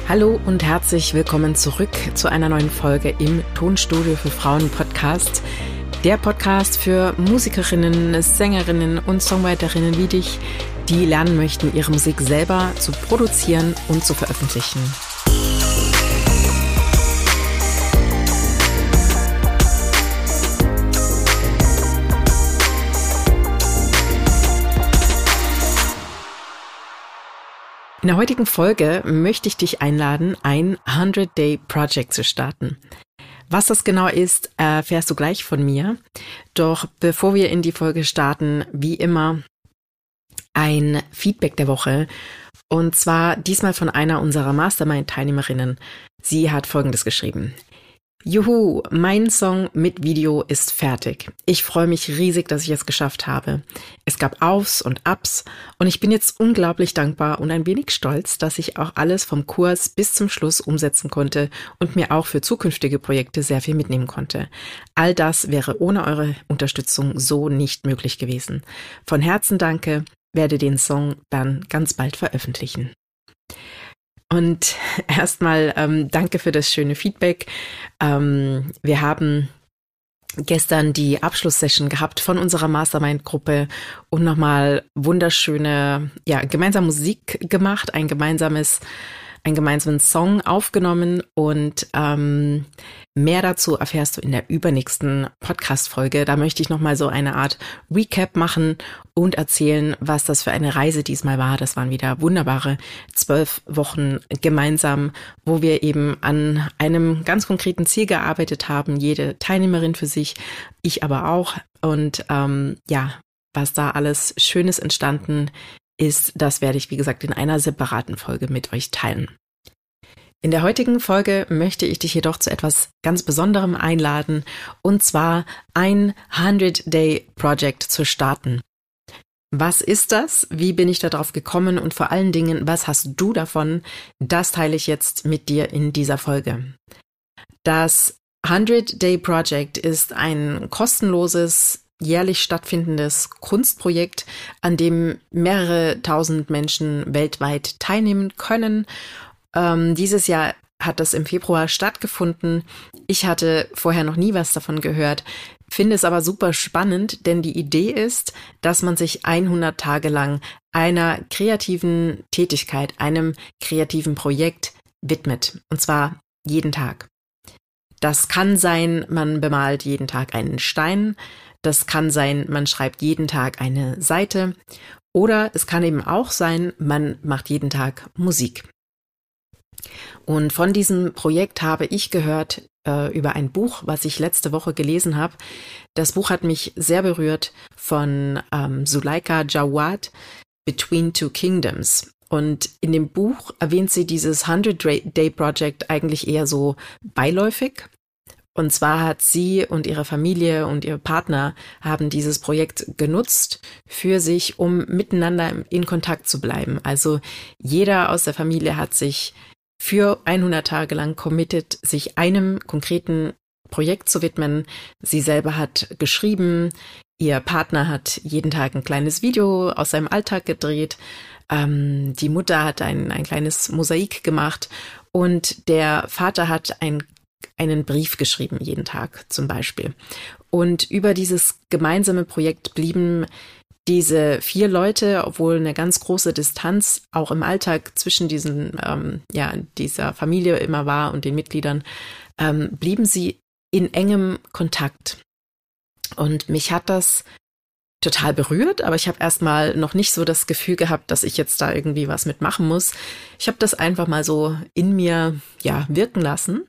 Hallo und herzlich willkommen zurück zu einer neuen Folge im Tonstudio für Frauen Podcast. Der Podcast für Musikerinnen, Sängerinnen und Songwriterinnen wie dich, die lernen möchten, ihre Musik selber zu produzieren und zu veröffentlichen. In der heutigen Folge möchte ich dich einladen, ein 100-Day-Project zu starten. Was das genau ist, erfährst du gleich von mir. Doch bevor wir in die Folge starten, wie immer ein Feedback der Woche. Und zwar diesmal von einer unserer Mastermind-Teilnehmerinnen. Sie hat Folgendes geschrieben. Juhu, mein Song mit Video ist fertig. Ich freue mich riesig, dass ich es geschafft habe. Es gab Aufs und Ups und ich bin jetzt unglaublich dankbar und ein wenig stolz, dass ich auch alles vom Kurs bis zum Schluss umsetzen konnte und mir auch für zukünftige Projekte sehr viel mitnehmen konnte. All das wäre ohne eure Unterstützung so nicht möglich gewesen. Von Herzen danke, werde den Song dann ganz bald veröffentlichen. Und erstmal danke für das schöne Feedback. Wir haben gestern die Abschlusssession gehabt von unserer Mastermind-Gruppe und nochmal wunderschöne, gemeinsam Musik gemacht, einen gemeinsamen Song aufgenommen und mehr dazu erfährst du in der übernächsten Podcast-Folge. Da möchte ich nochmal so eine Art Recap machen und erzählen, was das für eine Reise diesmal war. Das waren wieder wunderbare 12 Wochen gemeinsam, wo wir eben an einem ganz konkreten Ziel gearbeitet haben. Jede Teilnehmerin für sich, ich aber auch. Und was da alles Schönes entstanden ist, das werde ich, wie gesagt, in einer separaten Folge mit euch teilen. In der heutigen Folge möchte ich dich jedoch zu etwas ganz Besonderem einladen, und zwar ein 100-Day-Project zu starten. Was ist das? Wie bin ich darauf gekommen? Und vor allen Dingen, was hast du davon? Das teile ich jetzt mit dir in dieser Folge. Das 100-Day-Project ist ein kostenloses, jährlich stattfindendes Kunstprojekt, an dem mehrere tausend Menschen weltweit teilnehmen können. Dieses Jahr hat das im Februar stattgefunden. Ich hatte vorher noch nie was davon gehört, finde es aber super spannend, denn die Idee ist, dass man sich 100 Tage lang einer kreativen Tätigkeit, einem kreativen Projekt widmet, und zwar jeden Tag. Das kann sein, man bemalt jeden Tag einen Stein, das kann sein, man schreibt jeden Tag eine Seite, oder es kann eben auch sein, man macht jeden Tag Musik. Und von diesem Projekt habe ich gehört über ein Buch, was ich letzte Woche gelesen habe. Das Buch hat mich sehr berührt, von Zuleika Jawad, Between Two Kingdoms. Und in dem Buch erwähnt sie dieses 100-Day-Project eigentlich eher so beiläufig. Und zwar hat sie und ihre Familie und ihr Partner haben dieses Projekt genutzt für sich, um miteinander in Kontakt zu bleiben. Also jeder aus der Familie hat sich für 100 Tage lang committed, sich einem konkreten Projekt zu widmen. Sie selber hat geschrieben, ihr Partner hat jeden Tag ein kleines Video aus seinem Alltag gedreht, die Mutter hat ein kleines Mosaik gemacht und der Vater hat einen Brief geschrieben jeden Tag zum Beispiel. Und über dieses gemeinsame Projekt blieben diese 4 Leute, obwohl eine ganz große Distanz auch im Alltag zwischen dieser Familie immer war und den Mitgliedern, blieben sie in engem Kontakt. Und mich hat das total berührt, aber ich habe erstmal noch nicht so das Gefühl gehabt, dass ich jetzt da irgendwie was mitmachen muss. Ich habe das einfach mal so in mir wirken lassen.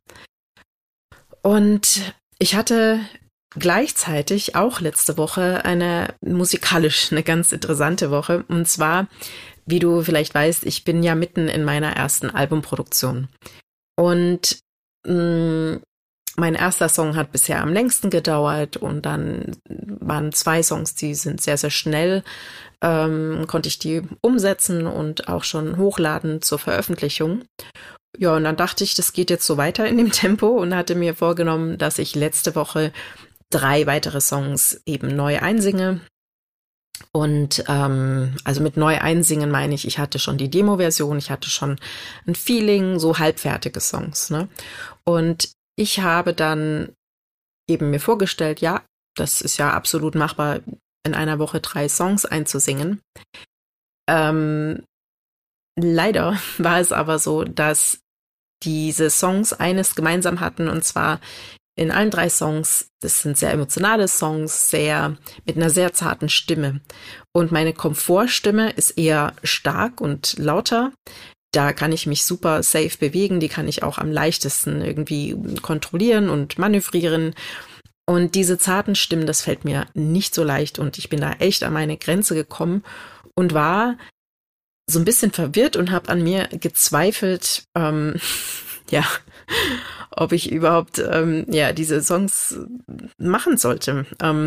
Und ich hatte gleichzeitig auch letzte Woche eine ganz interessante Woche. Und zwar, wie du vielleicht weißt, ich bin ja mitten in meiner ersten Albumproduktion. Und mein erster Song hat bisher am längsten gedauert und dann waren 2 Songs, die sind sehr, sehr schnell, konnte ich die umsetzen und auch schon hochladen zur Veröffentlichung. Ja, und dann dachte ich, das geht jetzt so weiter in dem Tempo und hatte mir vorgenommen, dass ich letzte Woche 3 weitere Songs eben neu einsinge. Und also mit neu einsingen meine ich hatte schon die Demo-Version, ich hatte schon ein Feeling, so halbfertige Songs, ne? Und ich habe dann eben mir vorgestellt, ja, das ist ja absolut machbar, in einer Woche 3 Songs einzusingen. Leider war es aber so, dass diese Songs eines gemeinsam hatten, und zwar in allen 3 Songs, das sind sehr emotionale Songs, mit einer sehr zarten Stimme. Und meine Komfortstimme ist eher stark und lauter. Da kann ich mich super safe bewegen, die kann ich auch am leichtesten irgendwie kontrollieren und manövrieren. Und diese zarten Stimmen, das fällt mir nicht so leicht und ich bin da echt an meine Grenze gekommen und war so ein bisschen verwirrt und habe an mir gezweifelt, ja, ob ich überhaupt diese Songs machen sollte.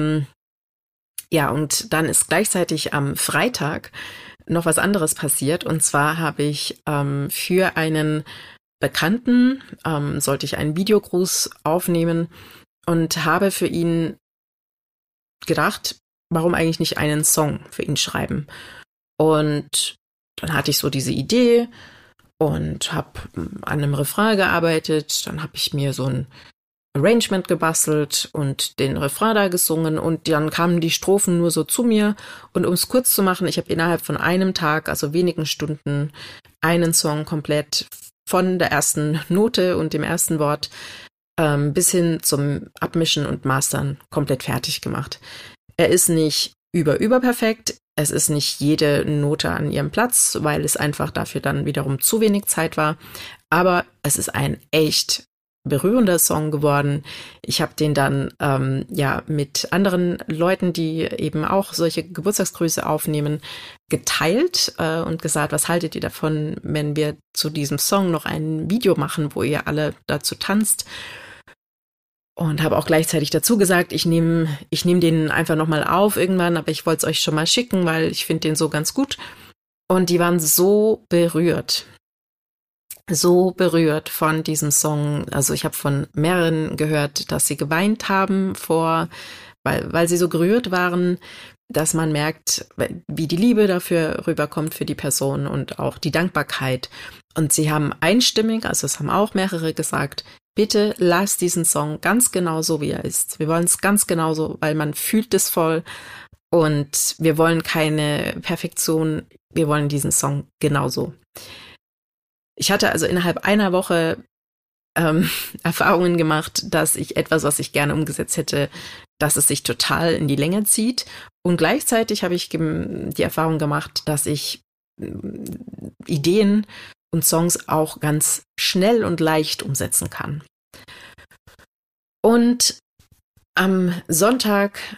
Ja, und dann ist gleichzeitig am Freitag noch was anderes passiert. Und zwar habe ich für einen Bekannten, sollte ich einen Videogruß aufnehmen und habe für ihn gedacht, warum eigentlich nicht einen Song für ihn schreiben? Und dann hatte ich so diese Idee und habe an einem Refrain gearbeitet. Dann habe ich mir so ein Arrangement gebastelt und den Refrain da gesungen und dann kamen die Strophen nur so zu mir. Und um es kurz zu machen, ich habe innerhalb von einem Tag, also wenigen Stunden, einen Song komplett von der ersten Note und dem ersten Wort bis hin zum Abmischen und Mastern komplett fertig gemacht. Er ist nicht überperfekt. Es ist nicht jede Note an ihrem Platz, weil es einfach dafür dann wiederum zu wenig Zeit war. Aber es ist ein echt berührender Song geworden. Ich habe den dann mit anderen Leuten, die eben auch solche Geburtstagsgrüße aufnehmen, geteilt und gesagt, was haltet ihr davon, wenn wir zu diesem Song noch ein Video machen, wo ihr alle dazu tanzt? Und habe auch gleichzeitig dazu gesagt, ich nehm den einfach nochmal auf irgendwann, aber ich wollte es euch schon mal schicken, weil ich finde den so ganz gut. Und die waren so berührt von diesem Song. Also ich habe von mehreren gehört, dass sie geweint haben weil sie so gerührt waren, dass man merkt, wie die Liebe dafür rüberkommt für die Person und auch die Dankbarkeit. Und sie haben einstimmig, also es haben auch mehrere gesagt, bitte lasst diesen Song ganz genau so, wie er ist. Wir wollen es ganz genau so, weil man fühlt es voll und wir wollen keine Perfektion, wir wollen diesen Song genauso. Ich hatte also innerhalb einer Woche Erfahrungen gemacht, dass ich etwas, was ich gerne umgesetzt hätte, dass es sich total in die Länge zieht. Und gleichzeitig habe ich die Erfahrung gemacht, dass ich Ideen und Songs auch ganz schnell und leicht umsetzen kann. Und am Sonntagabend,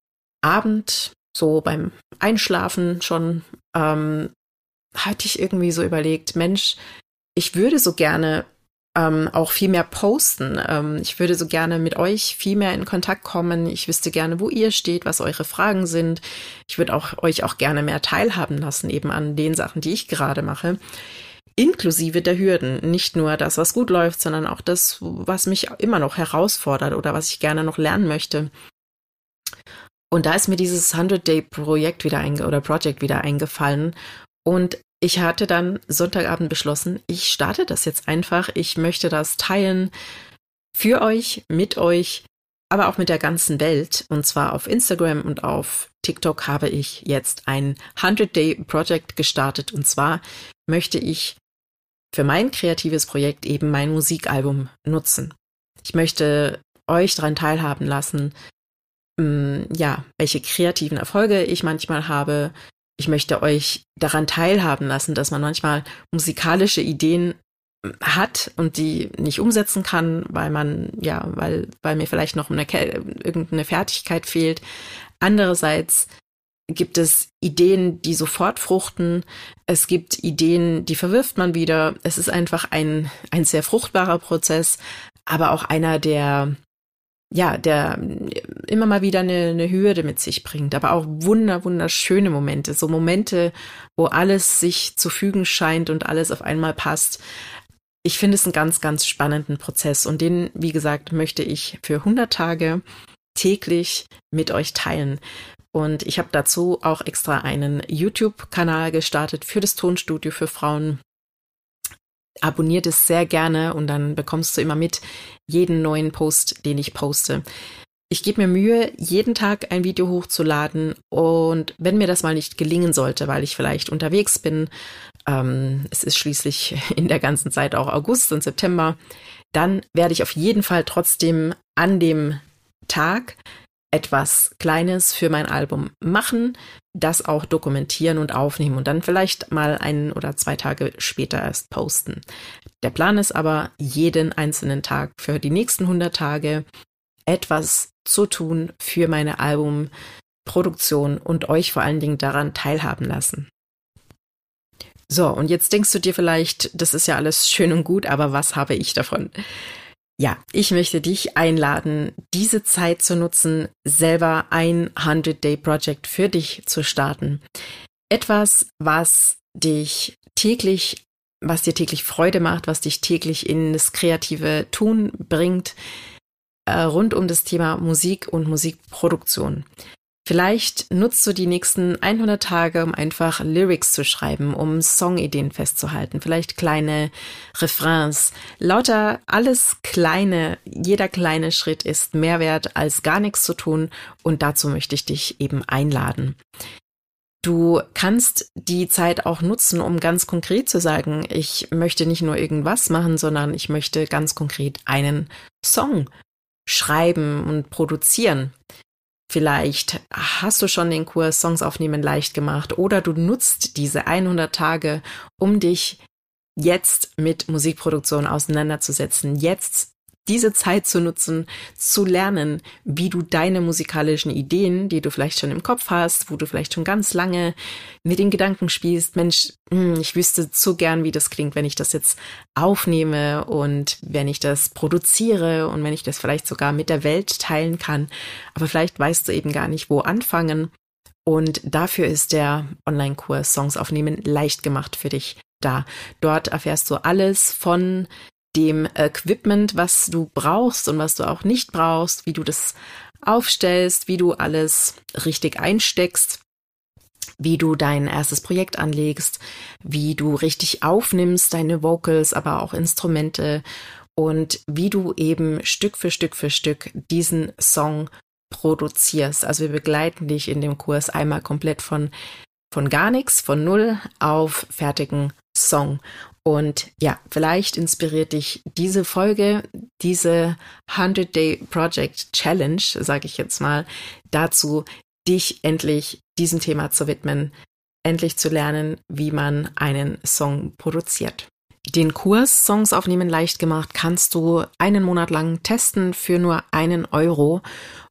so beim Einschlafen schon, hatte ich irgendwie so überlegt, Mensch, ich würde so gerne auch viel mehr posten. Ich würde so gerne mit euch viel mehr in Kontakt kommen. Ich wüsste gerne, wo ihr steht, was eure Fragen sind. Ich würde euch auch gerne mehr teilhaben lassen, eben an den Sachen, die ich gerade mache. Inklusive der Hürden. Nicht nur das, was gut läuft, sondern auch das, was mich immer noch herausfordert oder was ich gerne noch lernen möchte. Und da ist mir dieses 100-Day-Projekt Project wieder eingefallen. Und ich hatte dann Sonntagabend beschlossen, ich starte das jetzt einfach. Ich möchte das teilen für euch, mit euch, aber auch mit der ganzen Welt. Und zwar auf Instagram und auf TikTok habe ich jetzt ein 100-Day-Project gestartet. Und zwar möchte ich für mein kreatives Projekt eben mein Musikalbum nutzen. Ich möchte euch daran teilhaben lassen, welche kreativen Erfolge ich manchmal habe. Ich möchte euch daran teilhaben lassen, dass man manchmal musikalische Ideen hat und die nicht umsetzen kann, weil mir vielleicht noch irgendeine Fertigkeit fehlt. Andererseits gibt es Ideen, die sofort fruchten. Es gibt Ideen, die verwirft man wieder. Es ist einfach ein sehr fruchtbarer Prozess, aber auch einer, der immer mal wieder eine Hürde mit sich bringt, aber auch wunderschöne Momente, so Momente, wo alles sich zu fügen scheint und alles auf einmal passt. Ich finde es einen ganz, ganz spannenden Prozess und den, wie gesagt, möchte ich für 100 Tage täglich mit euch teilen. Und ich habe dazu auch extra einen YouTube-Kanal gestartet für das Tonstudio für Frauen. Abonniert es sehr gerne und dann bekommst du immer mit jeden neuen Post, den ich poste. Ich gebe mir Mühe, jeden Tag ein Video hochzuladen, und wenn mir das mal nicht gelingen sollte, weil ich vielleicht unterwegs bin, es ist schließlich in der ganzen Zeit auch August und September, dann werde ich auf jeden Fall trotzdem an dem Tag etwas Kleines für mein Album machen, das auch dokumentieren und aufnehmen und dann vielleicht mal 1 oder 2 Tage später erst posten. Der Plan ist aber, jeden einzelnen Tag für die nächsten 100 Tage etwas zu tun für meine Albumproduktion und euch vor allen Dingen daran teilhaben lassen. So, und jetzt denkst du dir vielleicht, das ist ja alles schön und gut, aber was habe ich davon? Ja, ich möchte dich einladen, diese Zeit zu nutzen, selber ein 100-Day-Project für dich zu starten. Etwas, was dir täglich Freude macht, was dich täglich in das kreative Tun bringt, rund um das Thema Musik und Musikproduktion. Vielleicht nutzt du die nächsten 100 Tage, um einfach Lyrics zu schreiben, um Songideen festzuhalten, vielleicht kleine Refrains. Lauter alles Kleine, jeder kleine Schritt ist mehr wert, als gar nichts zu tun, und dazu möchte ich dich eben einladen. Du kannst die Zeit auch nutzen, um ganz konkret zu sagen, ich möchte nicht nur irgendwas machen, sondern ich möchte ganz konkret einen Song schreiben und produzieren. Vielleicht hast du schon den Kurs Songs aufnehmen leicht gemacht, oder du nutzt diese 100 Tage, um dich jetzt mit Musikproduktion auseinanderzusetzen, jetzt diese Zeit zu nutzen, zu lernen, wie du deine musikalischen Ideen, die du vielleicht schon im Kopf hast, wo du vielleicht schon ganz lange mit den Gedanken spielst, Mensch, ich wüsste so gern, wie das klingt, wenn ich das jetzt aufnehme und wenn ich das produziere und wenn ich das vielleicht sogar mit der Welt teilen kann. Aber vielleicht weißt du eben gar nicht, wo anfangen. Und dafür ist der Online-Kurs Songs aufnehmen leicht gemacht für dich da. Dort erfährst du alles von dem Equipment, was du brauchst und was du auch nicht brauchst, wie du das aufstellst, wie du alles richtig einsteckst, wie du dein erstes Projekt anlegst, wie du richtig aufnimmst, deine Vocals, aber auch Instrumente, und wie du eben Stück für Stück diesen Song produzierst. Also wir begleiten dich in dem Kurs einmal komplett von gar nichts, von null auf fertigen Song. Und ja, vielleicht inspiriert dich diese Folge, diese 100-Day Project Challenge, sage ich jetzt mal, dazu, dich endlich diesem Thema zu widmen, endlich zu lernen, wie man einen Song produziert. Den Kurs Songs aufnehmen leicht gemacht kannst du 1 Monat lang testen für nur 1 Euro,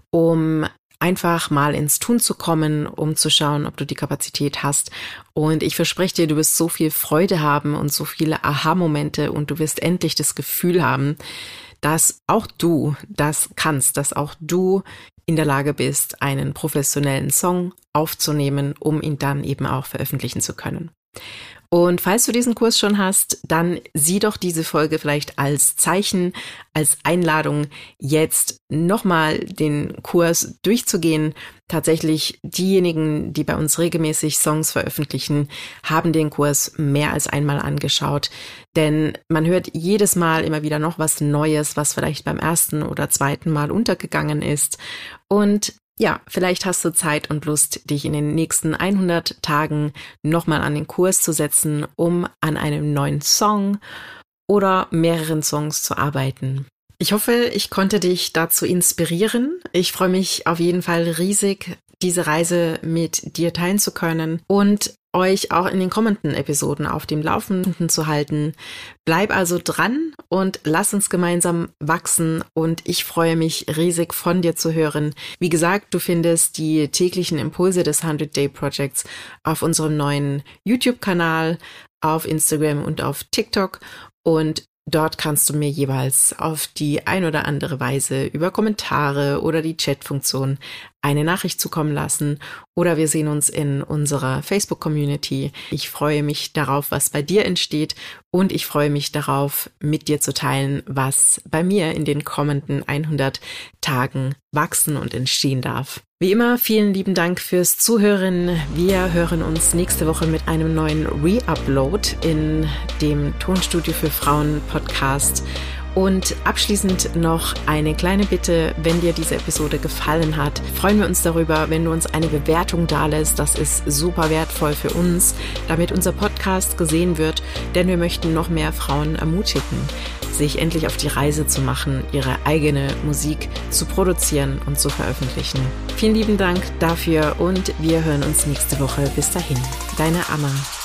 um einfach mal ins Tun zu kommen, um zu schauen, ob du die Kapazität hast. Und ich verspreche dir, du wirst so viel Freude haben und so viele Aha-Momente, und du wirst endlich das Gefühl haben, dass auch du das kannst, dass auch du in der Lage bist, einen professionellen Song aufzunehmen, um ihn dann eben auch veröffentlichen zu können. Und falls du diesen Kurs schon hast, dann sieh doch diese Folge vielleicht als Zeichen, als Einladung, jetzt nochmal den Kurs durchzugehen. Tatsächlich, diejenigen, die bei uns regelmäßig Songs veröffentlichen, haben den Kurs mehr als einmal angeschaut. Denn man hört jedes Mal immer wieder noch was Neues, was vielleicht beim ersten oder zweiten Mal untergegangen ist. Und ja, vielleicht hast du Zeit und Lust, dich in den nächsten 100 Tagen nochmal an den Kurs zu setzen, um an einem neuen Song oder mehreren Songs zu arbeiten. Ich hoffe, ich konnte dich dazu inspirieren. Ich freue mich auf jeden Fall riesig, diese Reise mit dir teilen zu können und euch auch in den kommenden Episoden auf dem Laufenden zu halten. Bleib also dran und lass uns gemeinsam wachsen, und ich freue mich riesig, von dir zu hören. Wie gesagt, du findest die täglichen Impulse des 100-Day Projects auf unserem neuen YouTube-Kanal, auf Instagram und auf TikTok, und dort kannst du mir jeweils auf die ein oder andere Weise über Kommentare oder die Chat-Funktion eine Nachricht zukommen lassen oder wir sehen uns in unserer Facebook-Community. Ich freue mich darauf, was bei dir entsteht und ich freue mich darauf, mit dir zu teilen, was bei mir in den kommenden 100 Tagen wachsen und entstehen darf. Wie immer, vielen lieben Dank fürs Zuhören. Wir hören uns nächste Woche mit einem neuen Re-Upload in dem Tonstudio für Frauen Podcast. Und abschließend noch eine kleine Bitte, wenn dir diese Episode gefallen hat, freuen wir uns darüber, wenn du uns eine Bewertung dalässt. Das ist super wertvoll für uns, damit unser Podcast gesehen wird, denn wir möchten noch mehr Frauen ermutigen, sich endlich auf die Reise zu machen, ihre eigene Musik zu produzieren und zu veröffentlichen. Vielen lieben Dank dafür und wir hören uns nächste Woche. Bis dahin, deine Amma.